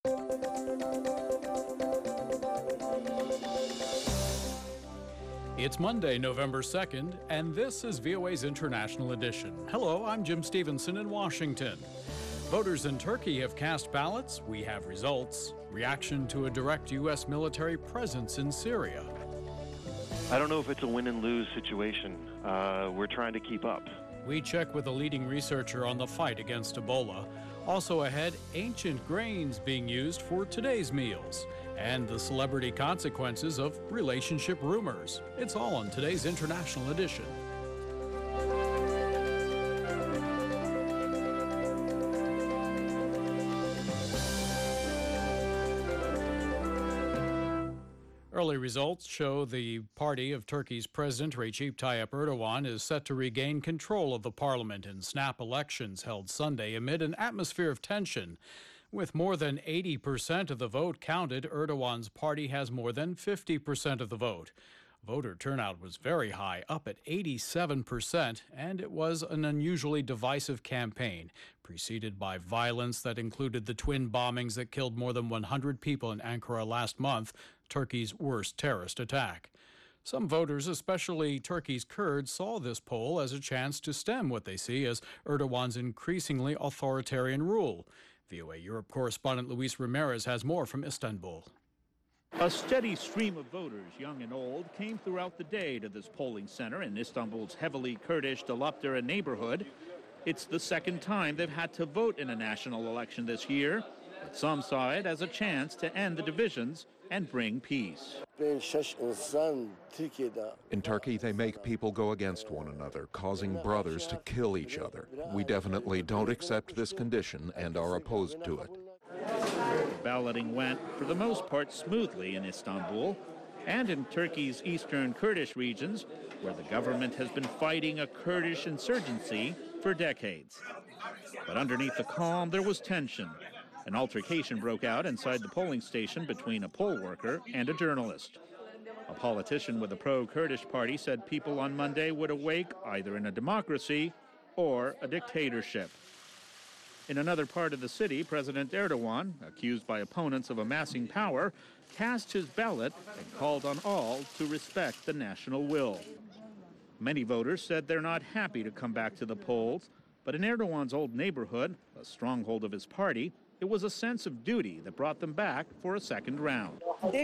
It's Monday, November 2nd, and this is VOA's International Edition. Hello, I'm Jim Stevenson in Washington. Voters in Turkey have cast ballots. We have results. Reaction to a direct U.S. military presence in Syria. I don't know if it's a win and lose situation. We're trying to keep up. We check with a leading researcher on the fight against Ebola. Also ahead, ancient grains being used for today's meals. And the celebrity consequences of relationship rumors. It's all on today's International Edition. Early results show the party of Turkey's President Recep Tayyip Erdogan is set to regain control of the parliament in snap elections held Sunday amid an atmosphere of tension. With more than 80% of the vote counted, Erdogan's party has more than 50% of the vote. Voter turnout was very high, up at 87%, and it was an unusually divisive campaign, preceded by violence that included the twin bombings that killed more than 100 people in Ankara last month, Turkey's worst terrorist attack. Some voters, especially Turkey's Kurds, saw this poll as a chance to stem what they see as Erdogan's increasingly authoritarian rule. VOA Europe correspondent Luis Ramirez has more from Istanbul. A steady stream of voters, young and old, came throughout the day to this polling center in Istanbul's heavily Kurdish Dolapdere neighborhood. It's the second time they've had to vote in a national election this year, but some saw it as a chance to end the divisions and bring peace. In Turkey, they make people go against one another, causing brothers to kill each other. We definitely don't accept this condition and are opposed to it. Balloting went, for the most part, smoothly in Istanbul and in Turkey's eastern Kurdish regions, where the government has been fighting a Kurdish insurgency for decades. But underneath the calm, there was tension. An altercation broke out inside the polling station between a poll worker and a journalist. A politician with the pro-Kurdish party said people on Monday would awake either in a democracy or a dictatorship. In another part of the city, President Erdogan, accused by opponents of amassing power, cast his ballot and called on all to respect the national will. Many voters said they're not happy to come back to the polls, but in Erdogan's old neighborhood, a stronghold of his party, it was a sense of duty that brought them back for a second round.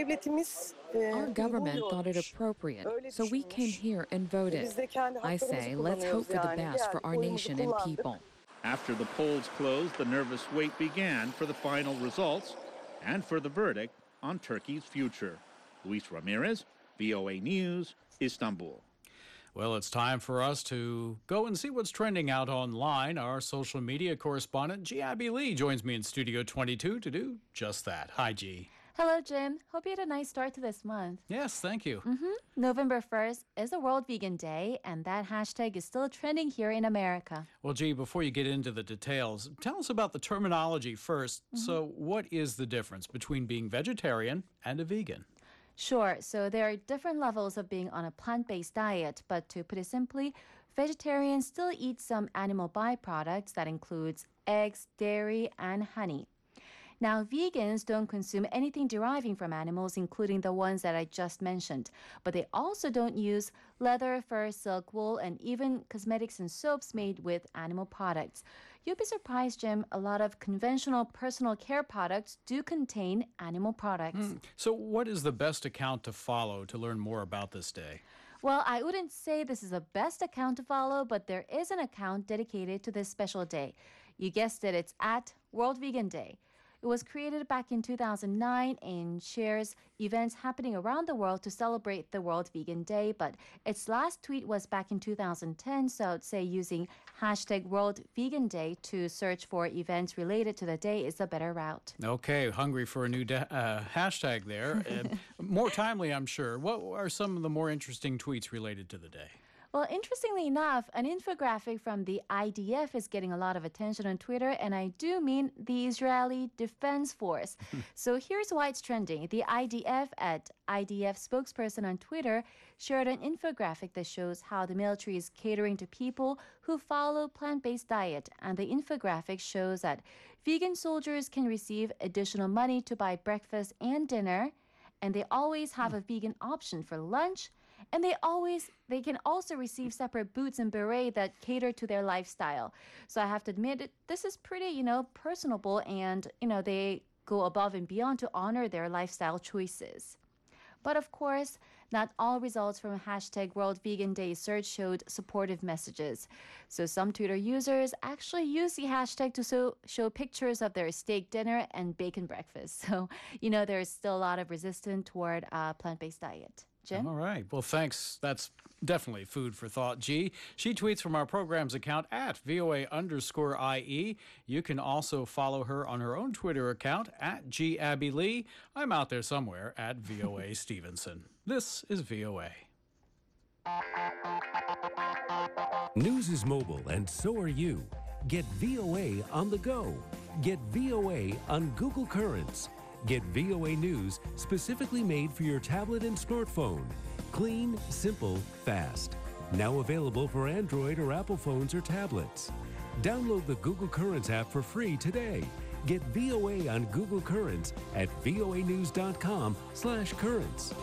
Our government thought it appropriate, so we came here and voted. I say, let's hope for the best for our nation and people. After the polls closed, the nervous wait began for the final results and for the verdict on Turkey's future. Luis Ramirez, VOA News, Istanbul. Well, it's time for us to go and see what's trending out online. Our social media correspondent, G. Abby Lee, joins me in Studio 22 to do just that. Hi, G. Hello, Jim. Hope you had a nice start to this month. Yes, thank you. November 1st is the World Vegan Day, and that hashtag is still trending here in America. Well, G, before you get into the details, tell us about the terminology first. So what is the difference between being vegetarian and a vegan? Sure. So there are different levels of being on a plant-based diet, but to put it simply, vegetarians still eat some animal byproducts that includes eggs, dairy, and honey. Now, vegans don't consume anything deriving from animals, including the ones that I just mentioned, but they also don't use leather, fur, silk, wool, and even cosmetics and soaps made with animal products. You'll be surprised, Jim, a lot of conventional personal care products do contain animal products. So what is the best account to follow to learn more about this day? Well, I wouldn't say this is the best account to follow, but there is an account dedicated to this special day. You guessed it, it's at World Vegan Day. It was created back in 2009 and shares events happening around the world to celebrate the World Vegan Day, but its last tweet was back in 2010, so I'd say using hashtag World Vegan Day to search for events related to the day is a better route. Okay, hungry for a new hashtag there. More timely, I'm sure. What are some of the more interesting tweets related to the day? Well, interestingly enough, an infographic from the IDF is getting a lot of attention on Twitter, and I do mean the Israeli Defense Force. So here's why it's trending. The IDF spokesperson on Twitter shared an infographic that shows how the military is catering to people who follow plant-based diet, and the infographic shows that vegan soldiers can receive additional money to buy breakfast and dinner, and they always have a vegan option for lunch. And they can also receive separate boots and beret that cater to their lifestyle. So I have to admit, this is pretty, personable, and, they go above and beyond to honor their lifestyle choices. But of course, not all results from hashtag World Vegan Day search showed supportive messages. So some Twitter users actually use the hashtag to show pictures of their steak dinner and bacon breakfast. So, there's still a lot of resistance toward a plant-based diet. Jim? All right. Well, thanks. That's definitely food for thought, G. She tweets from our program's account at VOA_IE. You can also follow her on her own Twitter account at GAbbyLee. I'm out there somewhere at VOA Stevenson. This is VOA. News is mobile, and so are you. Get VOA on the go. Get VOA on Google Currents. Get VOA News specifically made for your tablet and smartphone. Clean, simple, fast. Now available for Android or Apple phones or tablets. Download the Google Currents app for free today. Get VOA on Google Currents at voanews.com/currents.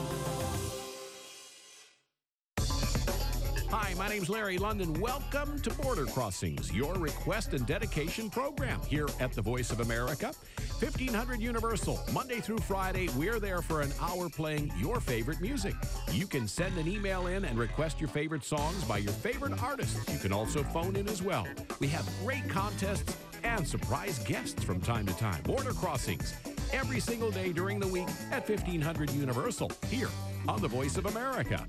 Hi, my name's Larry London. Welcome to Border Crossings, your request and dedication program here at the Voice of America. 1500 Universal, Monday through Friday, we're there for an hour playing your favorite music. You can send an email in and request your favorite songs by your favorite artists. You can also phone in as well. We have great contests and surprise guests from time to time. Border Crossings, every single day during the week at 1500 Universal, here on the Voice of America.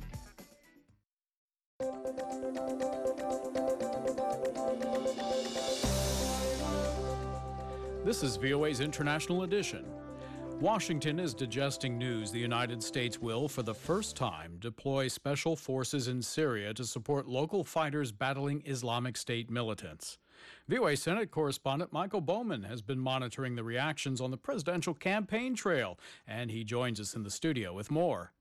This is VOA's International Edition. Washington is digesting news the United States will, for the first time, deploy special forces in Syria to support local fighters battling Islamic State militants. VOA Senate correspondent Michael Bowman has been monitoring the reactions on the presidential campaign trail, and he joins us in the studio with more.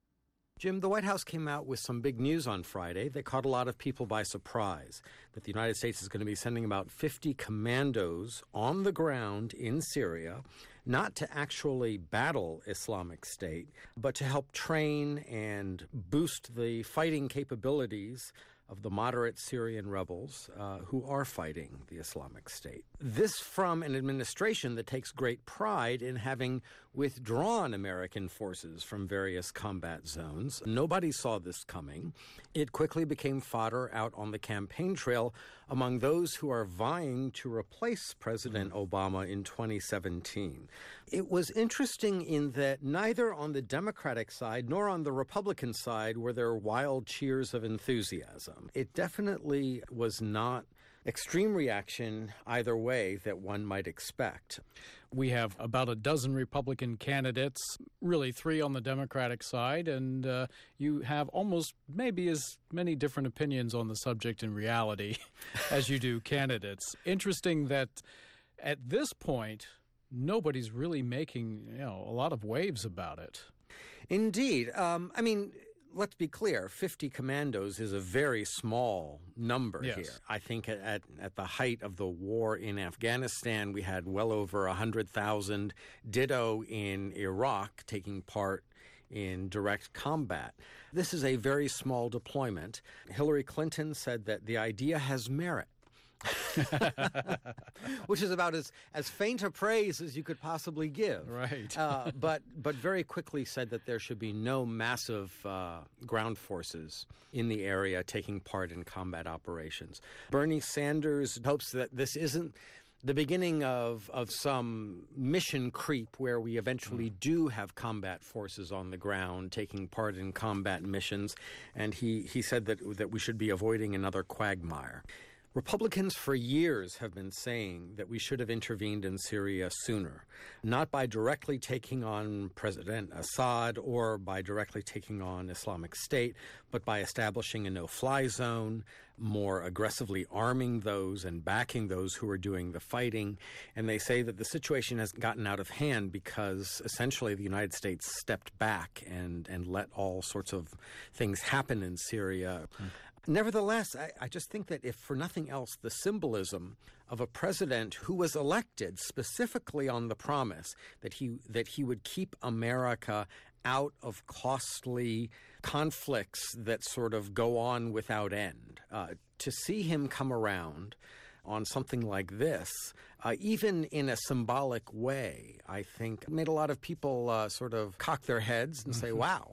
Jim, the White House came out with some big news on Friday that caught a lot of people by surprise, that the United States is going to be sending about 50 commandos on the ground in Syria, not to actually battle Islamic State, but to help train and boost the fighting capabilities of the moderate Syrian rebels who are fighting the Islamic State. This from an administration that takes great pride in having withdrawn American forces from various combat zones. Nobody saw this coming. It quickly became fodder out on the campaign trail among those who are vying to replace President Obama in 2017. It was interesting in that neither on the Democratic side nor on the Republican side were there wild cheers of enthusiasm. It definitely was not extreme reaction either way that one might expect. We have about a dozen Republican candidates, really 3 on the Democratic side, and you have almost maybe as many different opinions on the subject in reality as you do candidates. Interesting that at this point, nobody's really making a lot of waves about it. Indeed. Let's be clear, 50 commandos is a very small number here. I think at the height of the war in Afghanistan, we had well over 100,000, ditto in Iraq, taking part in direct combat. This is a very small deployment. Hillary Clinton said that the idea has merit. Which is about as faint a praise as you could possibly give. Right. But very quickly said that there should be no massive ground forces in the area taking part in combat operations. Bernie Sanders hopes that this isn't the beginning of some mission creep where we eventually do have combat forces on the ground taking part in combat missions, and he said that we should be avoiding another quagmire. Republicans for years have been saying that we should have intervened in Syria sooner, not by directly taking on President Assad or by directly taking on Islamic State, but by establishing a no-fly zone, more aggressively arming those and backing those who are doing the fighting. And they say that the situation has gotten out of hand because essentially the United States stepped back and let all sorts of things happen in Syria. Nevertheless, I just think that if for nothing else, the symbolism of a president who was elected specifically on the promise that he would keep America out of costly conflicts that sort of go on without end, to see him come around on something like this, even in a symbolic way, I think made a lot of people sort of cock their heads and say, wow.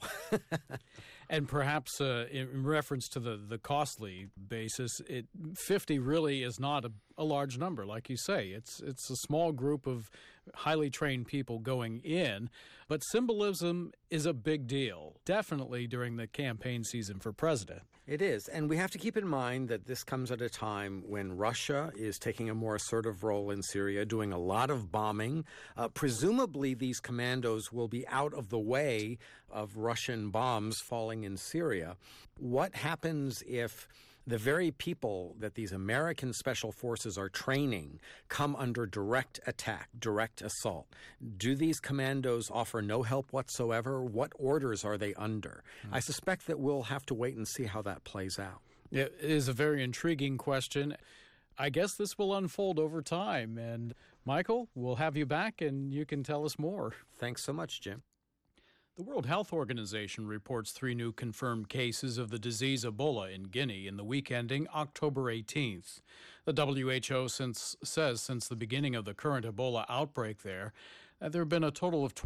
And perhaps in reference to the costly basis, 50 really is not a large number, like you say. It's a small group of highly trained people going in, but symbolism is a big deal, definitely during the campaign season for president. It is, and we have to keep in mind that this comes at a time when Russia is taking a more assertive role in Syria, doing a lot of bombing. Presumably, these commandos will be out of the way of Russian bombs falling in Syria. What happens if the very people that these American special forces are training come under direct attack, direct assault? Do these commandos offer no help whatsoever? What orders are they under? I suspect that we'll have to wait and see how that plays out. It is a very intriguing question. I guess this will unfold over time. And Michael, we'll have you back and you can tell us more. Thanks so much, Jim. The World Health Organization reports 3 new confirmed cases of the disease Ebola in Guinea in the week ending October 18th. The WHO says since the beginning of the current Ebola outbreak there have been a total of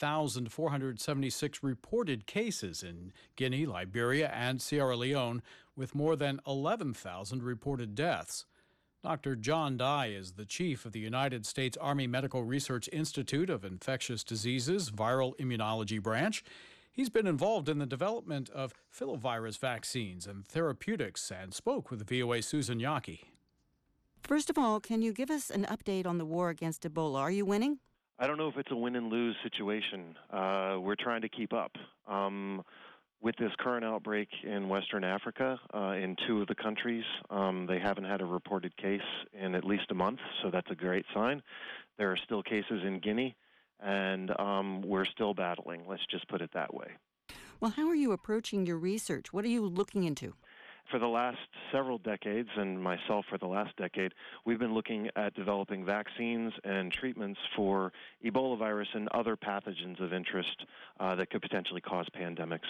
28,476 reported cases in Guinea, Liberia, and Sierra Leone, with more than 11,000 reported deaths. Dr. John Dye is the chief of the United States Army Medical Research Institute of Infectious Diseases Viral Immunology Branch. He's been involved in the development of filovirus vaccines and therapeutics and spoke with VOA Susan Yaki. First of all, can you give us an update on the war against Ebola? Are you winning? I don't know if it's a win and lose situation. We're trying to keep up. With this current outbreak in Western Africa, in 2 of the countries, they haven't had a reported case in at least a month, so that's a great sign. There are still cases in Guinea, and we're still battling. Let's just put it that way. Well, how are you approaching your research? What are you looking into? For the last several decades, and myself for the last decade, we've been looking at developing vaccines and treatments for Ebola virus and other pathogens of interest that could potentially cause pandemics.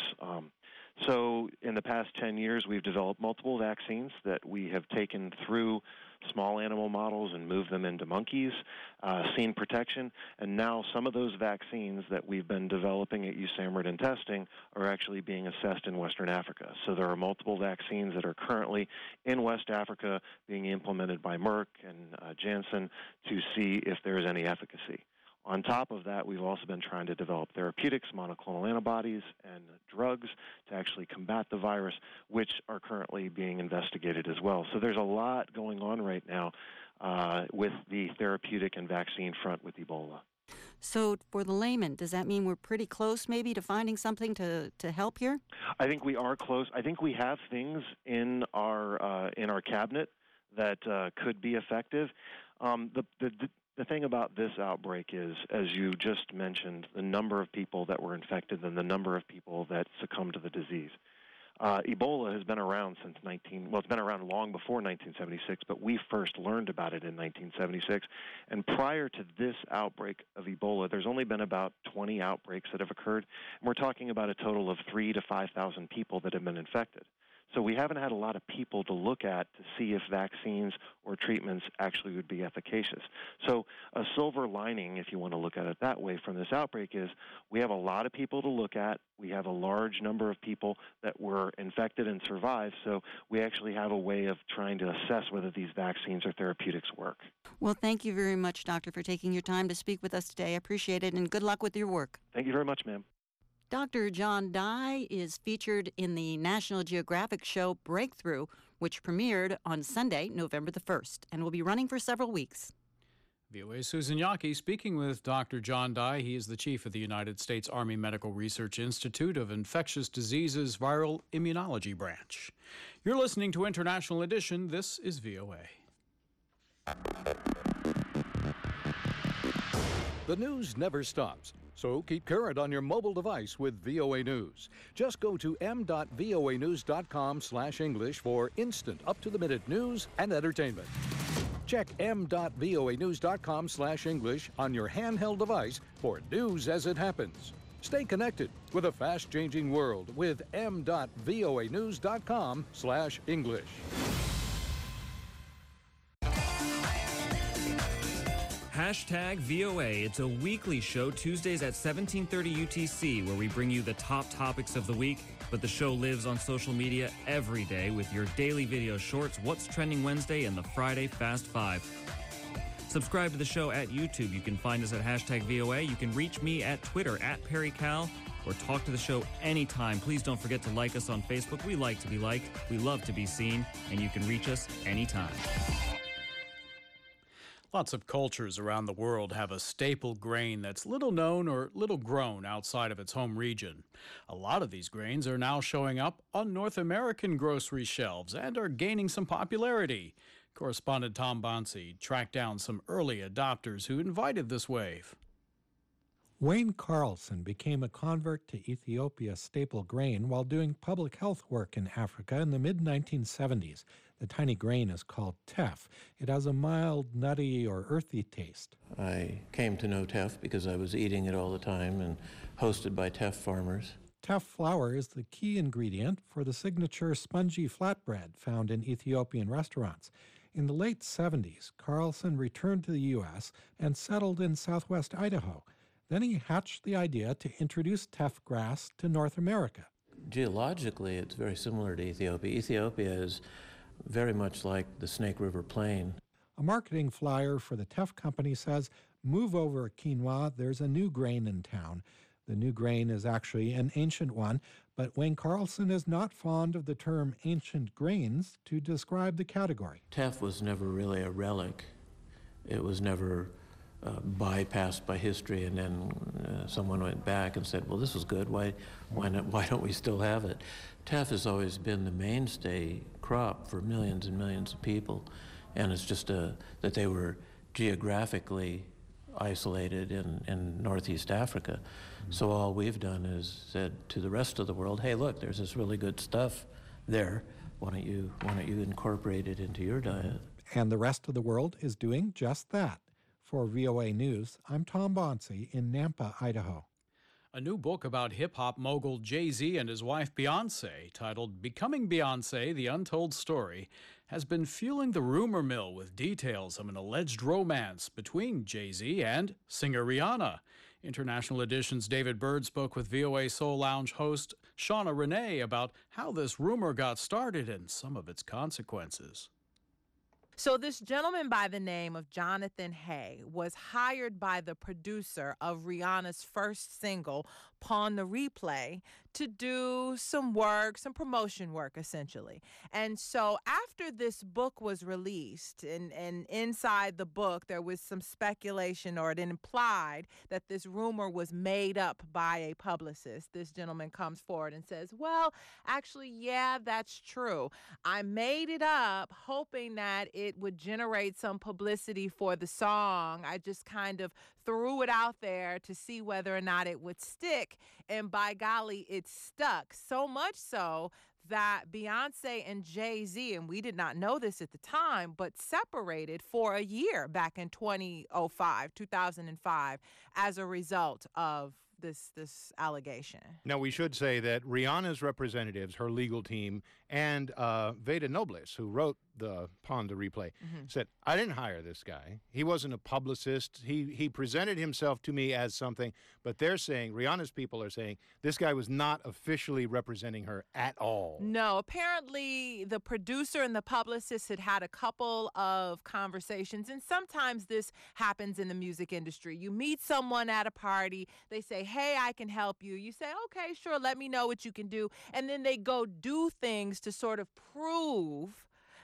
So in the past 10 years, we've developed multiple vaccines that we have taken through small animal models and moved them into monkeys, seen protection, and now some of those vaccines that we've been developing at USAMRIID and testing are actually being assessed in Western Africa. So there are multiple vaccines that are currently in West Africa being implemented by Merck and Janssen to see if there is any efficacy. On top of that, we've also been trying to develop therapeutics, monoclonal antibodies, and drugs to actually combat the virus, which are currently being investigated as well. So there's a lot going on right now with the therapeutic and vaccine front with Ebola. So for the layman, does that mean we're pretty close maybe to finding something to help here? I think we are close. I think we have things in our cabinet that could be effective. The thing about this outbreak is, as you just mentioned, the number of people that were infected and the number of people that succumbed to the disease. Ebola has been around it's been around long before 1976, but we first learned about it in 1976. And prior to this outbreak of Ebola, there's only been about 20 outbreaks that have occurred. And we're talking about a total of 3,000 to 5,000 people that have been infected. So we haven't had a lot of people to look at to see if vaccines or treatments actually would be efficacious. So a silver lining, if you want to look at it that way, from this outbreak is we have a lot of people to look at. We have a large number of people that were infected and survived. So we actually have a way of trying to assess whether these vaccines or therapeutics work. Well, thank you very much, Doctor, for taking your time to speak with us today. I appreciate it, and good luck with your work. Thank you very much, ma'am. Dr. John Dye is featured in the National Geographic show Breakthrough, which premiered on Sunday, November the 1st, and will be running for several weeks. VOA's Susan Yockey speaking with Dr. John Dye. He is the chief of the United States Army Medical Research Institute of Infectious Diseases Viral Immunology Branch. You're listening to International Edition. This is VOA. The news never stops, so keep current on your mobile device with VOA News. Just go to m.voanews.com/English for instant, up-to-the-minute news and entertainment. Check m.voanews.com/English on your handheld device for news as it happens. Stay connected with a fast-changing world with m.voanews.com/English. Hashtag VOA. It's a weekly show Tuesdays at 17:30 UTC where we bring you the top topics of the week. But the show lives on social media every day with your daily video shorts, What's Trending Wednesday, and the Friday Fast Five. Subscribe to the show at YouTube. You can find us at Hashtag VOA. You can reach me at Twitter at PerryCal or talk to the show anytime. Please don't forget to like us on Facebook. We like to be liked. We love to be seen. And you can reach us anytime. Lots of cultures around the world have a staple grain that's little known or little grown outside of its home region. A lot of these grains are now showing up on North American grocery shelves and are gaining some popularity. Correspondent Tom Bonsi tracked down some early adopters who invited this wave. Wayne Carlson became a convert to Ethiopia's staple grain while doing public health work in Africa in the mid-1970s. The tiny grain is called teff. It has a mild, nutty, or earthy taste. I came to know teff because I was eating it all the time and hosted by teff farmers. Teff flour is the key ingredient for the signature spongy flatbread found in Ethiopian restaurants. In the late 70s, Carlson returned to the U.S. and settled in southwest Idaho. Then he hatched the idea to introduce teff grass to North America. Geologically, it's very similar to Ethiopia. Ethiopia is very much like the Snake River Plain. A marketing flyer for the teff company says, "Move over, quinoa, there's a new grain in town." The new grain is actually an ancient one, but Wayne Carlson is not fond of the term ancient grains to describe the category. Teff was never really a relic. It was never bypassed by history, and then someone went back and said, well, this was good, why don't we still have it? Teff has always been the mainstay crop for millions and millions of people, and it's just that they were geographically isolated in Northeast Africa. So all we've done is said to the rest of the world, hey, look, there's this really good stuff there. Why don't you incorporate it into your diet? And the rest of the world is doing just that. For VOA News, I'm Tom Bonsi in Nampa, Idaho. A new book about hip-hop mogul Jay-Z and his wife Beyoncé, titled Becoming Beyoncé, The Untold Story, has been fueling the rumor mill with details of an alleged romance between Jay-Z and singer Rihanna. International Edition's David Bird spoke with VOA Soul Lounge host Shauna Renee about how this rumor got started and some of its consequences. So this gentleman by the name of Jonathan Hay was hired by the producer of Rihanna's first single, Pawn the Replay, to do some work, some promotion work, essentially. And so after this book was released, and inside the book, there was some speculation, or it implied that this rumor was made up by a publicist. This gentleman comes forward and says, well, actually, yeah, that's true. I made it up hoping that it would generate some publicity for the song. I just kind of threw it out there to see whether or not it would stick. And by golly, it stuck. So much so that Beyonce and Jay-Z, and we did not know this at the time, but separated for a year back in 2005, as a result of this allegation. Now, we should say that Rihanna's representatives, her legal team, and Veda Nobles, who wrote the Pawn the Replay, said, I didn't hire this guy. He wasn't a publicist. He presented himself to me as something, but they're saying, Rihanna's people are saying, this guy was not officially representing her at all. No, apparently the producer and the publicist had a couple of conversations, and sometimes this happens in the music industry. You meet someone at a party, they say, hey, I can help you. You say, okay, sure, let me know what you can do. And then they go do things to sort of prove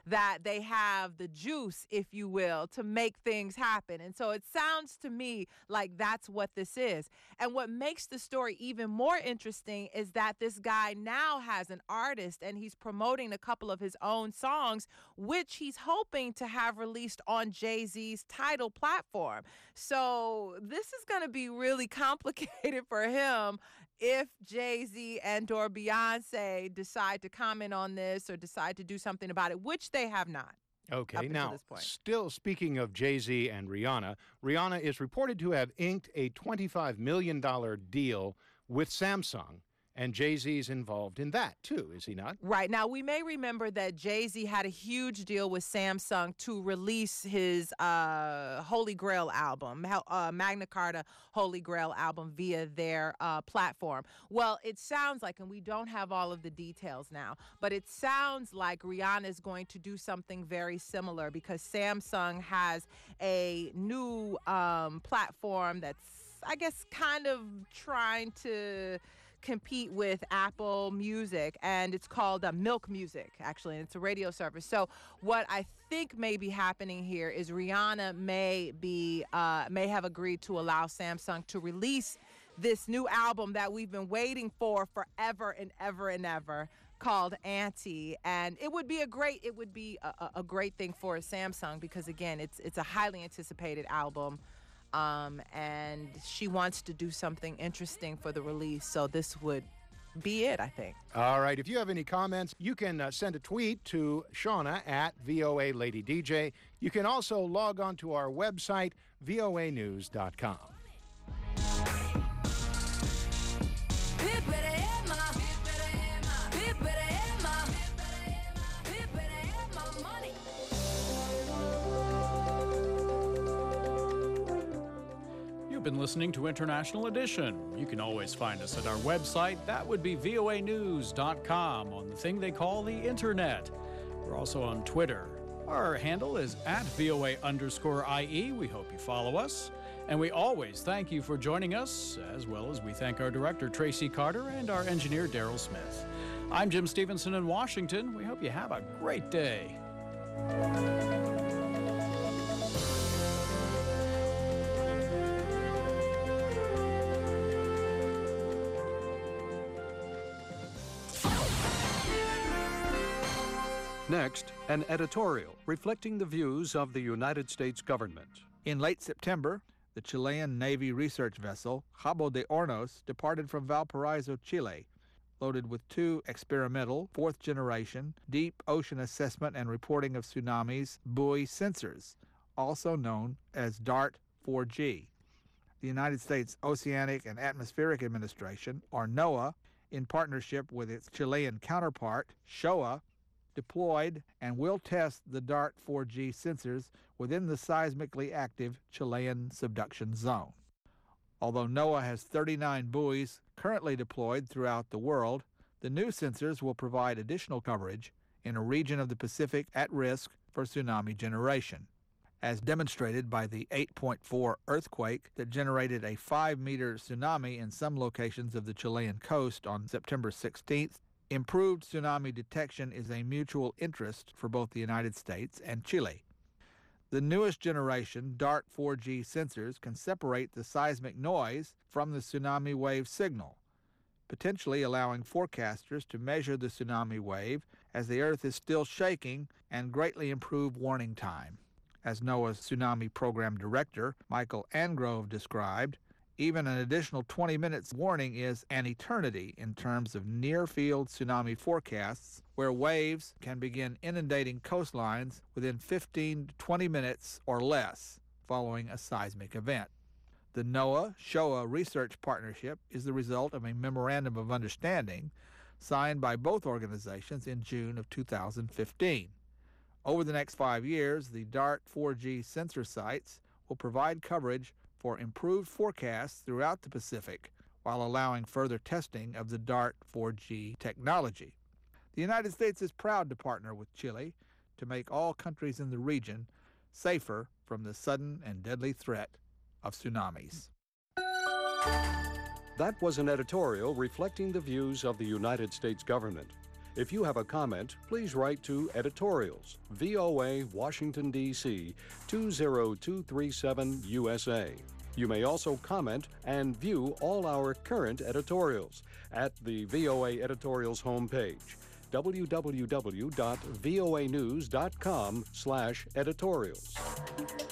that they have the juice, if you will, to make things happen. And so it sounds to me like that's what this is. And what makes the story even more interesting is that this guy now has an artist and he's promoting a couple of his own songs, which he's hoping to have released on Jay-Z's Tidal platform. So this is going to be really complicated for him if Jay-Z and or Beyonce decide to comment on this or decide to do something about it, which they have not. Okay, now, still speaking of Jay-Z and Rihanna, Rihanna is reported to have inked a $25 million deal with Samsung. And Jay-Z's involved in that, too, is he not? Right. Now, we may remember that Jay-Z had a huge deal with Samsung to release his Holy Grail album, Magna Carta Holy Grail album via their platform. Well, it sounds like, and we don't have all of the details now, but it sounds like Rihanna is going to do something very similar because Samsung has a new platform that's, I guess, kind of trying to compete with Apple Music, and it's called Milk Music, actually, and it's a radio service. So what I think may be happening here is Rihanna may have agreed to allow Samsung to release this new album that we've been waiting for forever and ever and ever, called Auntie, and it would be a great thing for Samsung because, again, it's a highly anticipated album. And she wants to do something interesting for the release, so this would be it, I think. All right. If you have any comments, you can send a tweet to Shauna at VOA Lady DJ. You can also log on to our website, voanews.com. Been listening to International Edition. You can always find us at our website. That would be voanews.com on the thing they call the internet. We're also on Twitter. Our handle is @VOA_IE. We hope you follow us. And we always thank you for joining us, as well as we thank our director, Tracy Carter, and our engineer, Daryl Smith. I'm Jim Stevenson in Washington. We hope you have a great day. Next, an editorial reflecting the views of the United States government. In late September, the Chilean Navy research vessel Cabo de Hornos departed from Valparaiso, Chile, loaded with 2 experimental, 4th-generation, deep ocean assessment and reporting of tsunamis buoy sensors, also known as DART-4G. The United States Oceanic and Atmospheric Administration, or NOAA, in partnership with its Chilean counterpart, SHOA, deployed and will test the DART-4G sensors within the seismically active Chilean subduction zone. Although NOAA has 39 buoys currently deployed throughout the world, the new sensors will provide additional coverage in a region of the Pacific at risk for tsunami generation, as demonstrated by the 8.4 earthquake that generated a 5-meter tsunami in some locations of the Chilean coast on September 16th. Improved tsunami detection is a mutual interest for both the United States and Chile. The newest generation DART-4G sensors can separate the seismic noise from the tsunami wave signal, potentially allowing forecasters to measure the tsunami wave as the Earth is still shaking and greatly improve warning time. As NOAA's Tsunami Program Director, Michael Angrove, described, even an additional 20 minutes warning is an eternity in terms of near-field tsunami forecasts, where waves can begin inundating coastlines within 15 to 20 minutes or less following a seismic event. The NOAA-SHOA research partnership is the result of a memorandum of understanding signed by both organizations in June of 2015. Over the next 5 years, the DART-4G sensor sites will provide coverage for improved forecasts throughout the Pacific while allowing further testing of the DART-4G technology. The United States is proud to partner with Chile to make all countries in the region safer from the sudden and deadly threat of tsunamis. That was an editorial reflecting the views of the United States government. If you have a comment, please write to Editorials, VOA, Washington, D.C., 20237 USA. You may also comment and view all our current editorials at the VOA Editorials homepage, www.voanews.com/editorials.